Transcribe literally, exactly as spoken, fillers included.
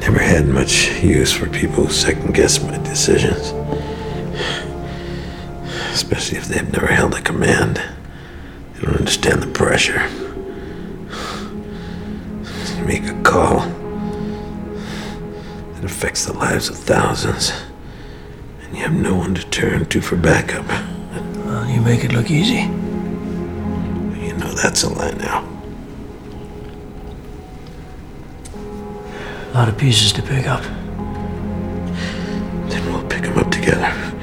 Never had much use for people who second-guess my decisions. Especially if they've never held a command. They don't understand the pressure. You make a call. It affects the lives of thousands. And you have no one to turn to for backup. Well, you make it look easy. You know that's a lie now. A lot of pieces to pick up. Then we'll pick them up together.